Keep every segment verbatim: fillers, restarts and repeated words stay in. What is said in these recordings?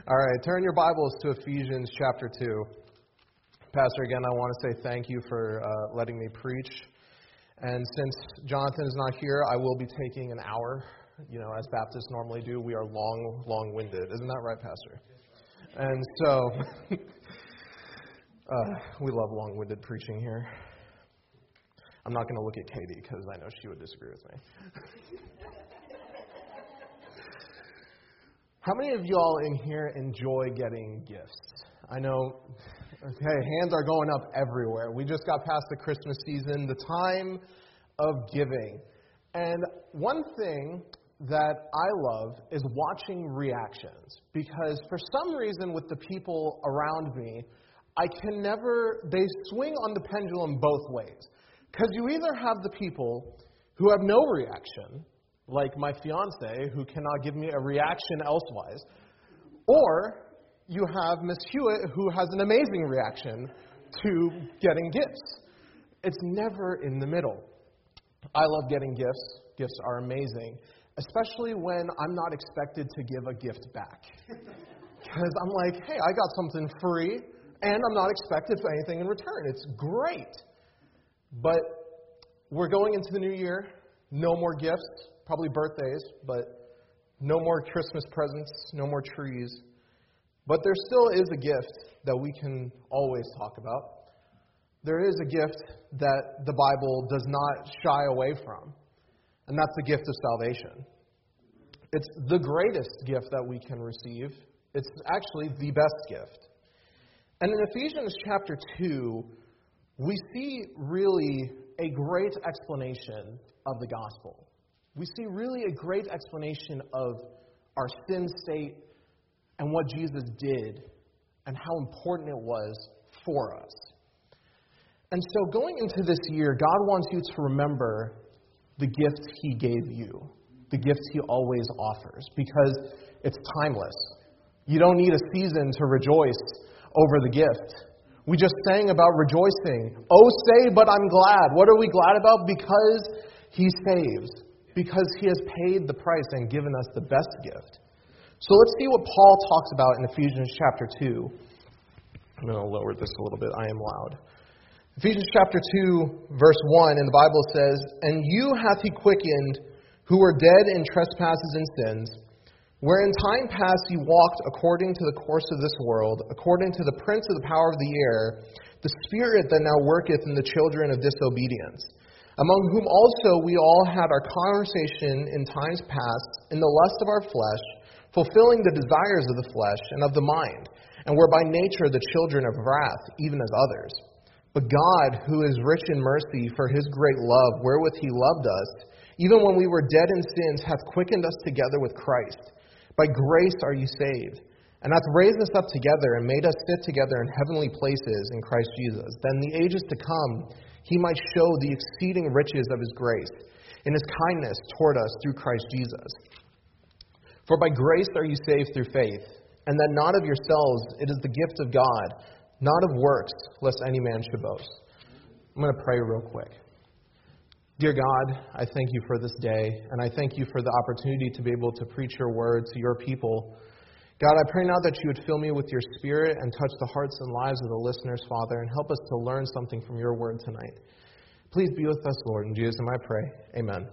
All right, turn your Bibles to Ephesians chapter two. Pastor, again, I want to say thank you for uh, letting me preach. And since Jonathan is not here, I will be taking an hour. You know, as Baptists normally do, we are long, long-winded. Isn't that right, Pastor? And so, uh, we love long-winded preaching here. I'm not going to look at Katie because I know she would disagree with me. How many of y'all in here enjoy getting gifts? I know, okay, hands are going up everywhere. We just got past the Christmas season, the time of giving. And one thing that I love is watching reactions, because for some reason with the people around me, I can never, they swing on the pendulum both ways. Because you either have the people who have no reaction, like my fiance, who cannot give me a reaction elsewise, or you have Miss Hewitt, who has an amazing reaction to getting gifts. It's never in the middle. I love getting gifts. Gifts are amazing, especially when I'm not expected to give a gift back. Because I'm like, hey, I got something free, and I'm not expected for anything in return. It's great. But we're going into the new year. No more gifts. Probably birthdays, but no more Christmas presents, no more trees. But there still is a gift that we can always talk about. There is a gift that the Bible does not shy away from, and that's the gift of salvation. It's the greatest gift that we can receive. It's actually the best gift. And in Ephesians chapter two, we see really a great explanation of the gospel. We see really a great explanation of our sin state and what Jesus did and how important it was for us. And so going into this year, God wants you to remember the gift He gave you, the gift He always offers, because it's timeless. You don't need a season to rejoice over the gift. We just sang about rejoicing. Oh, say, but I'm glad. What are we glad about? Because He saves. Because He has paid the price and given us the best gift. So let's see what Paul talks about in Ephesians chapter two. I'm going to lower this a little bit. I am loud. Ephesians chapter two, verse one, in the Bible says, "And you hath He quickened, who were dead in trespasses and sins, where in time past ye walked according to the course of this world, according to the prince of the power of the air, the spirit that now worketh in the children of disobedience, among whom also we all had our conversation in times past, in the lust of our flesh, fulfilling the desires of the flesh and of the mind, and were by nature the children of wrath, even as others. But God, who is rich in mercy, for His great love, wherewith He loved us, even when we were dead in sins, hath quickened us together with Christ. By grace are ye saved, and hath raised us up together, and made us sit together in heavenly places in Christ Jesus, that in the ages to come He might show the exceeding riches of His grace, in His kindness toward us through Christ Jesus. For by grace are ye saved through faith, and that not of yourselves, it is the gift of God, not of works, lest any man should boast." I'm going to pray real quick. Dear God, I thank You for this day, and I thank You for the opportunity to be able to preach Your word to Your people. God, I pray now that You would fill me with Your Spirit and touch the hearts and lives of the listeners, Father, and help us to learn something from Your word tonight. Please be with us, Lord. In Jesus' name I pray. Amen.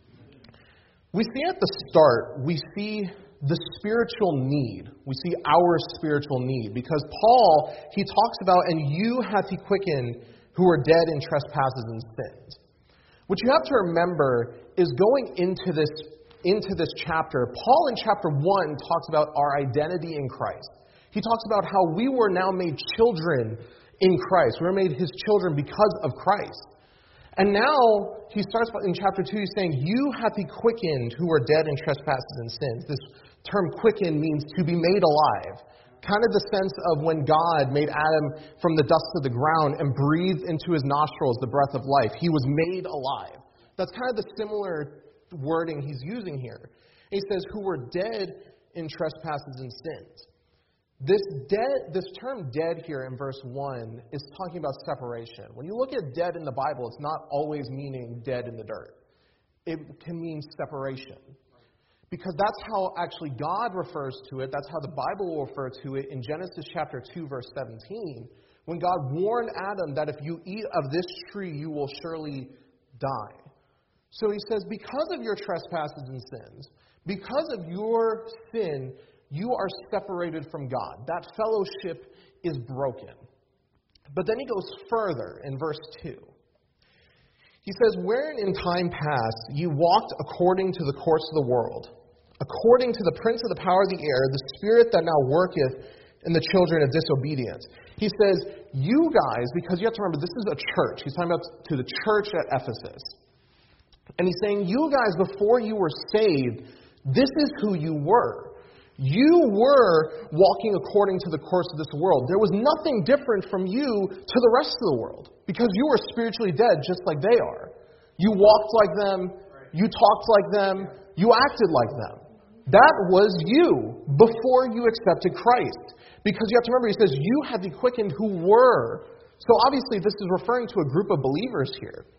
We see at the start, we see the spiritual need. We see our spiritual need. Because Paul, he talks about, "And you hath He quickened, who were dead in trespasses and sins." What you have to remember is going into this into this chapter, Paul in chapter one talks about our identity in Christ. He talks about how we were now made children in Christ. We were made His children because of Christ. And now he starts in chapter two, he's saying, "You hath He quickened, who were dead in trespasses and sins." This term quicken means to be made alive. Kind of the sense of when God made Adam from the dust of the ground and breathed into his nostrils the breath of life. He was made alive. That's kind of the similar wording he's using here. He says, "Who were dead in trespasses and sins." This dead, this term "dead" here in verse one is talking about separation. When you look at dead in the Bible, it's not always meaning dead in the dirt. It can mean separation. Because that's how actually God refers to it. That's how the Bible will refer to it in Genesis chapter two, verse seventeen, when God warned Adam that if you eat of this tree, you will surely die. So he says, because of your trespasses and sins, because of your sin, you are separated from God. That fellowship is broken. But then he goes further in verse two. He says, wherein in time past you walked according to the course of the world, according to the prince of the power of the air, the spirit that now worketh in the children of disobedience. He says, you guys, because you have to remember, this is a church. He's talking about to the church at Ephesus. And he's saying, you guys, before you were saved, this is who you were. You were walking according to the course of this world. There was nothing different from you to the rest of the world, because you were spiritually dead just like they are. You walked like them. You talked like them. You acted like them. That was you before you accepted Christ. Because you have to remember, he says, you had the quickened who were. So obviously this is referring to a group of believers here.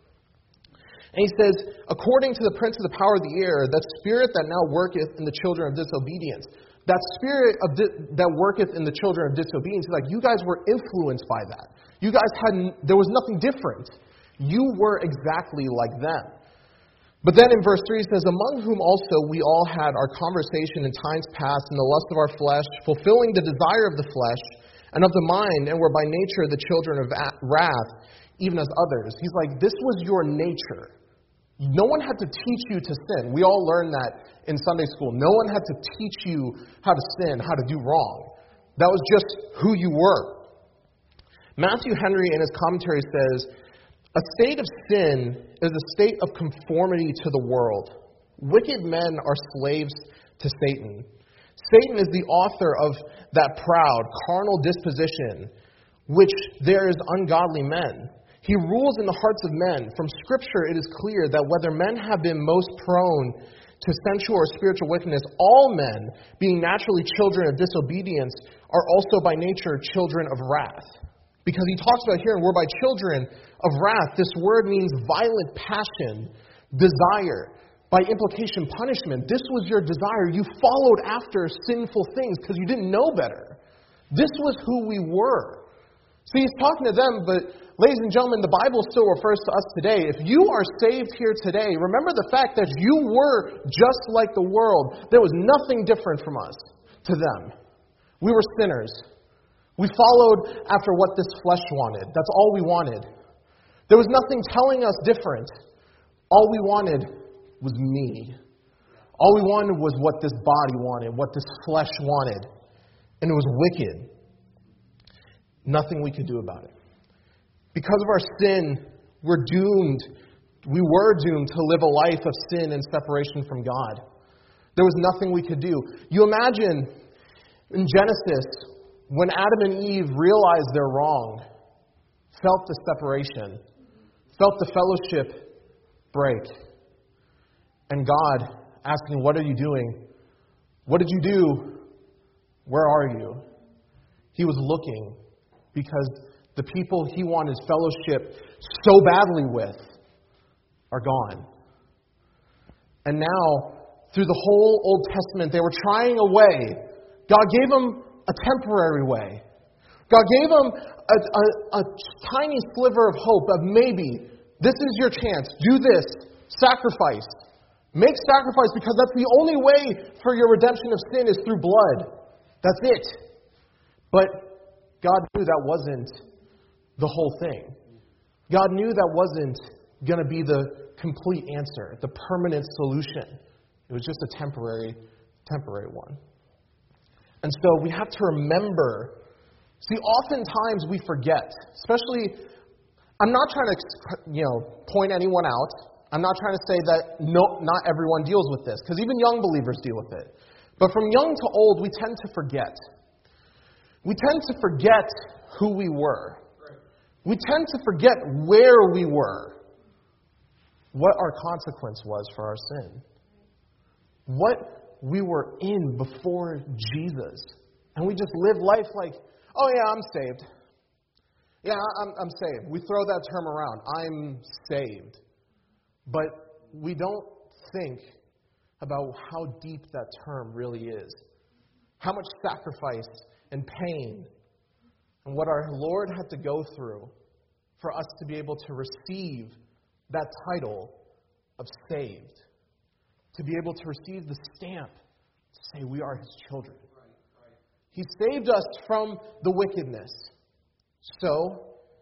And he says, according to the prince of the power of the air, that spirit that now worketh in the children of disobedience. That spirit of di- that worketh in the children of disobedience, like you guys were influenced by that. You guys hadn't, there was nothing different. You were exactly like them. But then in verse three it says, among whom also we all had our conversation in times past in the lust of our flesh, fulfilling the desire of the flesh and of the mind, and were by nature the children of wrath, even as others. He's like, this was your nature. No one had to teach you to sin. We all learned that in Sunday school. No one had to teach you how to sin, how to do wrong. That was just who you were. Matthew Henry in his commentary says, a state of sin is a state of conformity to the world. Wicked men are slaves to Satan. Satan is the author of that proud, carnal disposition, which there is ungodly men. He rules in the hearts of men. From Scripture it is clear that whether men have been most prone to sensual or spiritual wickedness, all men, being naturally children of disobedience, are also by nature children of wrath. Because he talks about here, and we're by children of wrath. This word means violent passion, desire, by implication punishment. This was your desire. You followed after sinful things because you didn't know better. This was who we were. See, he's talking to them, but ladies and gentlemen, the Bible still refers to us today. If you are saved here today, remember the fact that you were just like the world. There was nothing different from us to them. We were sinners. We followed after what this flesh wanted. That's all we wanted. There was nothing telling us different. All we wanted was me. All we wanted was what this body wanted, what this flesh wanted. And it was wicked. Nothing we could do about it. Because of our sin, we're doomed. We were doomed to live a life of sin and separation from God. There was nothing we could do. You imagine in Genesis, when Adam and Eve realized they're wrong, felt the separation, felt the fellowship break, and God asking, what are you doing? What did you do? Where are you? He was looking because the people he wanted fellowship so badly with are gone. And now, through the whole Old Testament, they were trying a way. God gave them a temporary way. God gave them a, a, a tiny sliver of hope of maybe this is your chance. Do this. Sacrifice. Make sacrifice because that's the only way for your redemption of sin is through blood. That's it. But God knew that wasn't the whole thing. God knew that wasn't going to be the complete answer, the permanent solution. It was just a temporary, temporary one. And so we have to remember, see, oftentimes we forget, especially, I'm not trying to, you know, point anyone out. I'm not trying to say that no, not everyone deals with this, because even young believers deal with it. But from young to old, we tend to forget. We tend to forget who we were. We tend to forget where we were, what our consequence was for our sin, what we were in before Jesus. And we just live life like, oh yeah, I'm saved. Yeah, I'm, I'm saved. We throw that term around. I'm saved. But we don't think about how deep that term really is. How much sacrifice and pain and what our Lord had to go through for us to be able to receive that title of saved. To be able to receive the stamp to say we are His children. He saved us from the wickedness. So,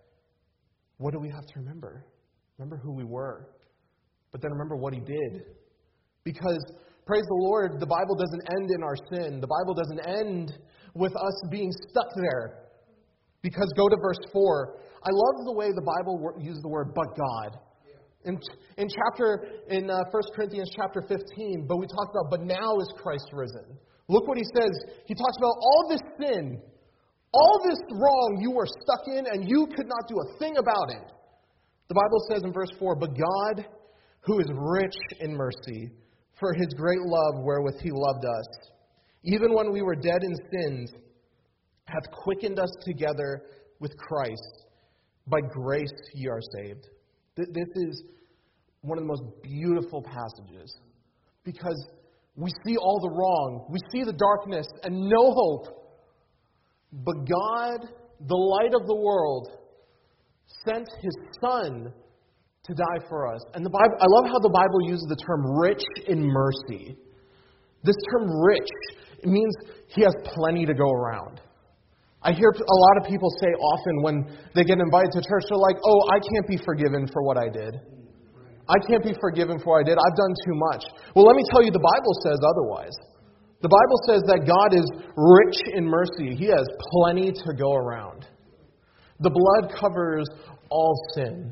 what do we have to remember? Remember who we were. But then remember what He did. Because, praise the Lord, the Bible doesn't end in our sin. The Bible doesn't end with us being stuck there. Because go to verse four. I love the way the Bible uses the word, but God. In, in chapter, in uh, First Corinthians chapter fifteen, but we talked about, but now is Christ risen. Look what he says. He talks about all this sin, all this wrong you were stuck in, and you could not do a thing about it. The Bible says in verse four, but God, who is rich in mercy, for His great love wherewith He loved us, even when we were dead in sins, hath quickened us together with Christ. By grace ye are saved. This is one of the most beautiful passages because we see all the wrong, we see the darkness and no hope. But God, the light of the world, sent His Son to die for us. And the Bible, I love how the Bible uses the term rich in mercy. This term rich, it means He has plenty to go around. I hear a lot of people say often when they get invited to church, they're like, oh, I can't be forgiven for what I did. I can't be forgiven for what I did. I've done too much. Well, let me tell you, the Bible says otherwise. The Bible says that God is rich in mercy. He has plenty to go around. The blood covers all sin.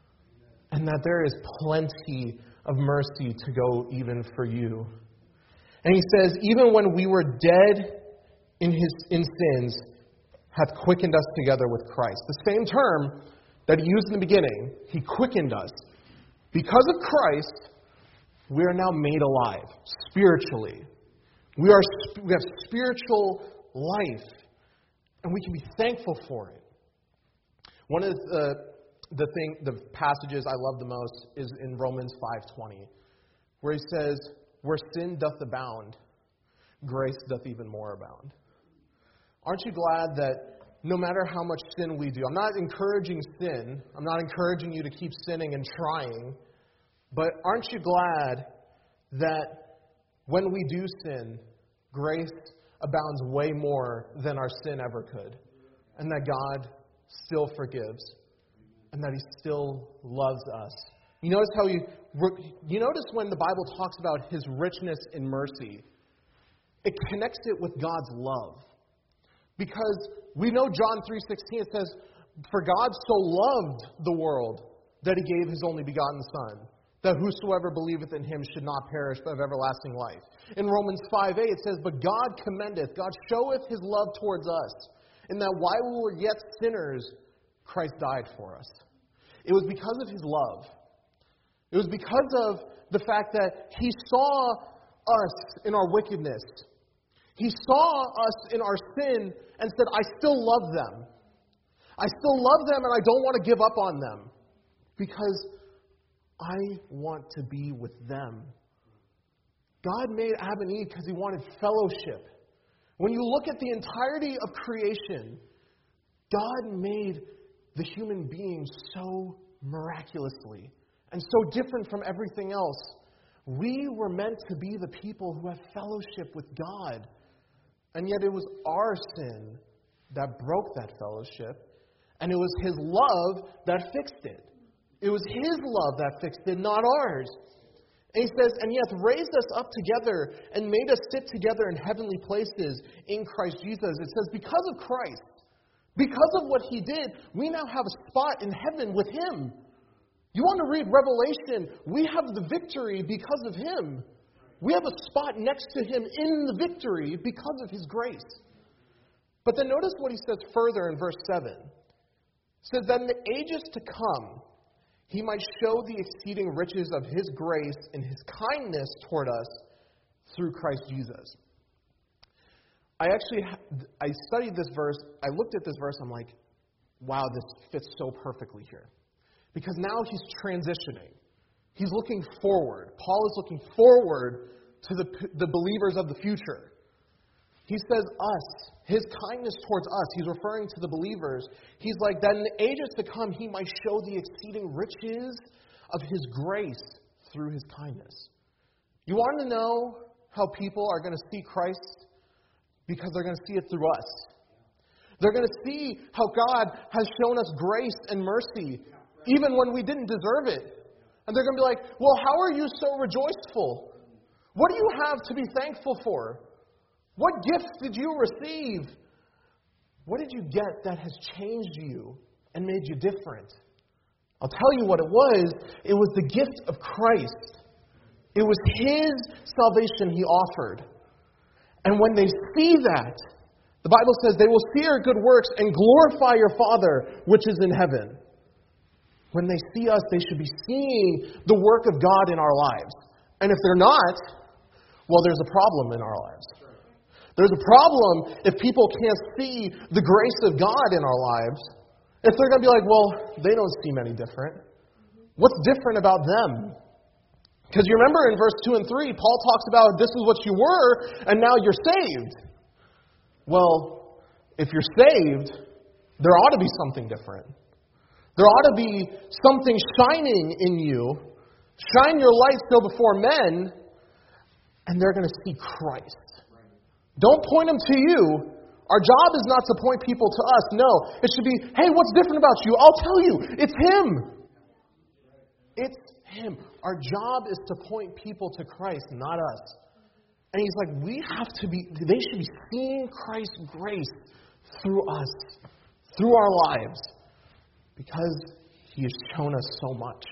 And that there is plenty of mercy to go even for you. And He says, even when we were dead in his in sins, hath quickened us together with Christ. The same term that He used in the beginning, He quickened us. Because of Christ, we are now made alive, spiritually. We are we have spiritual life, and we can be thankful for it. One of the the thing, the passages I love the most is in Romans five twenty, where he says, "Where sin doth abound, grace doth even more abound." Aren't you glad that no matter how much sin we do, I'm not encouraging sin, I'm not encouraging you to keep sinning and trying, but aren't you glad that when we do sin, grace abounds way more than our sin ever could, and that God still forgives, and that He still loves us? You notice how He, you notice when the Bible talks about His richness in mercy, it connects it with God's love. Because we know John three sixteen, it says, "For God so loved the world that He gave His only begotten Son, that whosoever believeth in Him should not perish but have everlasting life." In Romans five eight, it says, "But God commendeth, God showeth His love towards us, in that while we were yet sinners, Christ died for us." It was because of His love. It was because of the fact that He saw us in our wickedness. He saw us in our sin and said, I still love them. I still love them and I don't want to give up on them because I want to be with them. God made Adam and Eve because He wanted fellowship. When you look at the entirety of creation, God made the human being so miraculously and so different from everything else. We were meant to be the people who have fellowship with God. And yet it was our sin that broke that fellowship. And it was His love that fixed it. It was His love that fixed it, not ours. And He says, and He hath raised us up together and made us sit together in heavenly places in Christ Jesus. It says, because of Christ, because of what He did, we now have a spot in heaven with Him. You want to read Revelation? We have the victory because of Him. We have a spot next to Him in the victory because of His grace. But then notice what He says further in verse seven. It says, that in the ages to come, He might show the exceeding riches of His grace and His kindness toward us through Christ Jesus. I actually, I studied this verse, I looked at this verse, I'm like, wow, this fits so perfectly here. Because now He's transitioning. He's looking forward. Paul is looking forward to the, the believers of the future. He says us, his kindness towards us, he's referring to the believers. He's like, that in the ages to come, he might show the exceeding riches of his grace through his kindness. You want to know how people are going to see Christ? Because they're going to see it through us. They're going to see how God has shown us grace and mercy, even when we didn't deserve it. And they're going to be like, well, how are you so rejoiceful? What do you have to be thankful for? What gifts did you receive? What did you get that has changed you and made you different? I'll tell you what it was. It was the gift of Christ. It was his salvation he offered. And when they see that, the Bible says they will see our good works and glorify your Father which is in heaven. When they see us, they should be seeing the work of God in our lives. And if they're not, well, there's a problem in our lives. There's a problem if people can't see the grace of God in our lives. If they're going to be like, well, they don't seem any different. What's different about them? Because you remember in verse two and three, Paul talks about this is what you were, and now you're saved. Well, if you're saved, there ought to be something different. There ought to be something shining in you. Shine your light so before men, and they're going to see Christ. Don't point them to you. Our job is not to point people to us. No, it should be, hey, what's different about you? I'll tell you. It's him. It's him. Our job is to point people to Christ, not us. And he's like, we have to be, they should be seeing Christ's grace through us, through our lives, because he has shown us so much.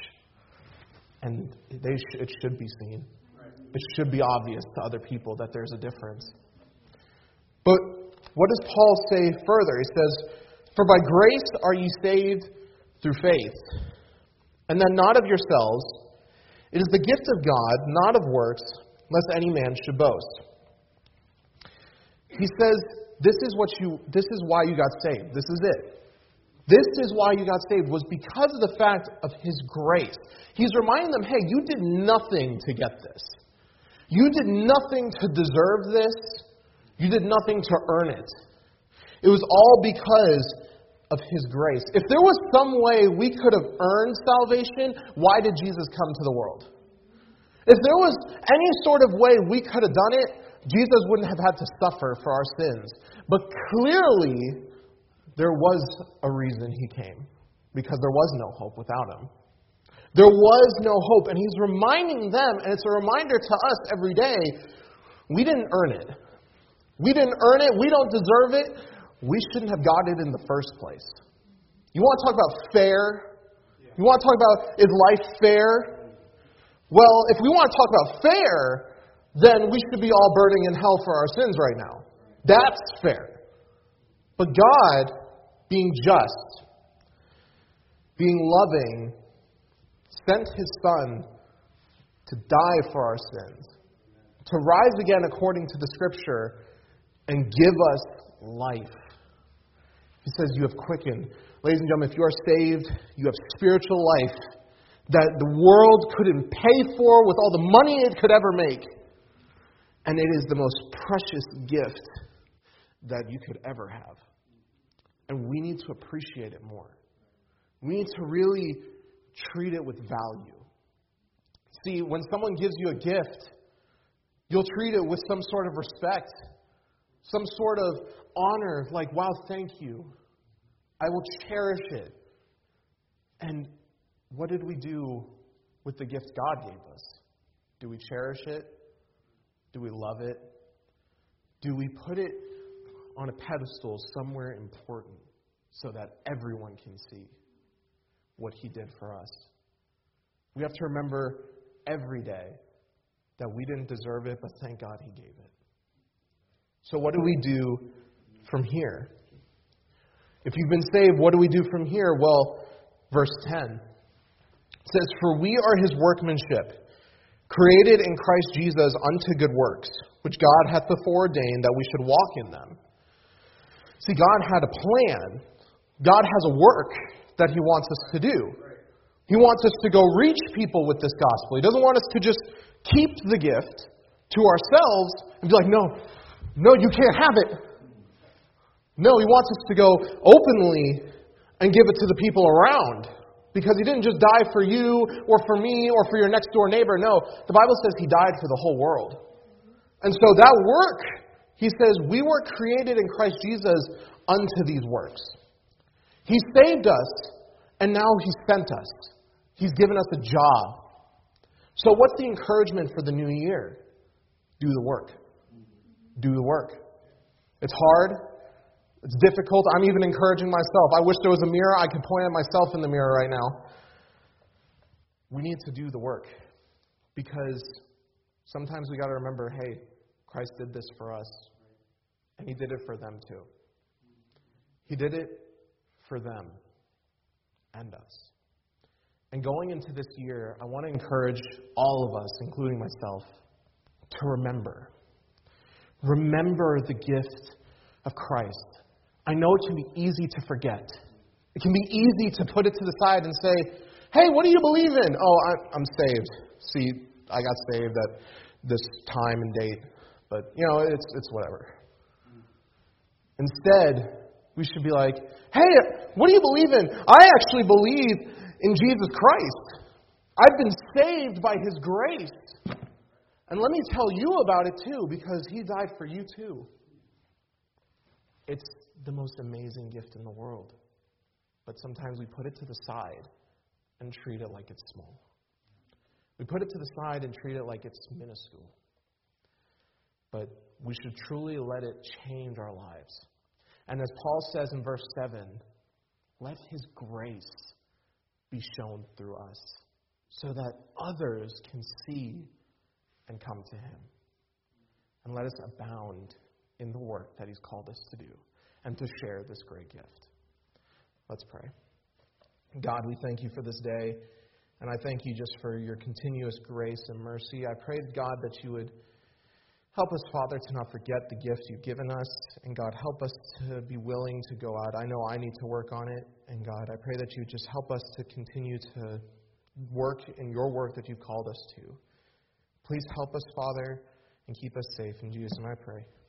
And they sh- it should be seen. It should be obvious to other people that there's a difference. But what does Paul say further? He says, for by grace are ye saved through faith, and then not of yourselves. It is the gift of God, not of works, lest any man should boast. He says, this is what you this is why you got saved. This is it. This is why you got saved, was because of the fact of his grace. He's reminding them, hey, you did nothing to get this. You did nothing to deserve this. You did nothing to earn it. It was all because of his grace. If there was some way we could have earned salvation, why did Jesus come to the world? If there was any sort of way we could have done it, Jesus wouldn't have had to suffer for our sins. But clearly, there was a reason he came, because there was no hope without him. There was no hope, and he's reminding them, and it's a reminder to us every day, we didn't earn it. We didn't earn it. We don't deserve it. We shouldn't have got it in the first place. You want to talk about fair? You want to talk about, is life fair? Well, if we want to talk about fair, then we should be all burning in hell for our sins right now. That's fair. But God, being just, being loving, sent his Son to die for our sins, to rise again according to the Scripture, and give us life. He says, you have quickened. Ladies and gentlemen, if you are saved, you have spiritual life that the world couldn't pay for with all the money it could ever make. And it is the most precious gift that you could ever have. And we need to appreciate it more. We need to really treat it with value. See, when someone gives you a gift, you'll treat it with some sort of respect. Some sort of honor, like, wow, thank you. I will cherish it. And what did we do with the gift God gave us? Do we cherish it? Do we love it? Do we put it on a pedestal somewhere important so that everyone can see what he did for us? We have to remember every day that we didn't deserve it, but thank God he gave it. So what do we do from here? If you've been saved, what do we do from here? Well, verse ten. It says, for we are his workmanship, created in Christ Jesus unto good works, which God hath before ordained that we should walk in them. See, God had a plan. God has a work that he wants us to do. He wants us to go reach people with this gospel. He doesn't want us to just keep the gift. to ourselves and be like, no, no, you can't have it. No, He wants us to go openly and give it to the people around. Because He didn't just die for you or for me or for your next door neighbor. No, the Bible says He died for the whole world. And so that work, He says, we were created in Christ Jesus unto these works. He saved us, and now He sent us. He's given us a job. So what's the encouragement for the new year? Do the work. Do the work. It's hard. It's difficult. I'm even encouraging myself. I wish there was a mirror. I could point at myself in the mirror right now. We need to do the work. Because sometimes we got to remember, hey, Christ did this for us. And He did it for them too. He did it for them and us. And going into this year, I want to encourage all of us, including myself, to remember. Remember the gift of Christ. I know it can be easy to forget. It can be easy to put it to the side and say, hey, what do you believe in? Oh, I'm saved. See, I got saved at this time and date. But, you know, it's it's whatever. Instead, we should be like, hey, what do you believe in? I actually believe in Jesus Christ. I've been saved by His grace. And let me tell you about it too, because He died for you too. It's the most amazing gift in the world. But sometimes we put it to the side and treat it like it's small. We put it to the side and treat it like it's minuscule. But we should truly let it change our lives. And as Paul says in verse seven, let His grace be shown through us so that others can see and come to Him. And let us abound in the work that He's called us to do and to share this great gift. Let's pray. God, we thank You for this day, and I thank You just for Your continuous grace and mercy. I pray, God, that You would help us, Father, to not forget the gift You've given us, and God, help us to be willing to go out. I know I need to work on it, and God, I pray that You just help us to continue to work in Your work that You've called us to. Please help us, Father, and keep us safe. In Jesus' name I pray.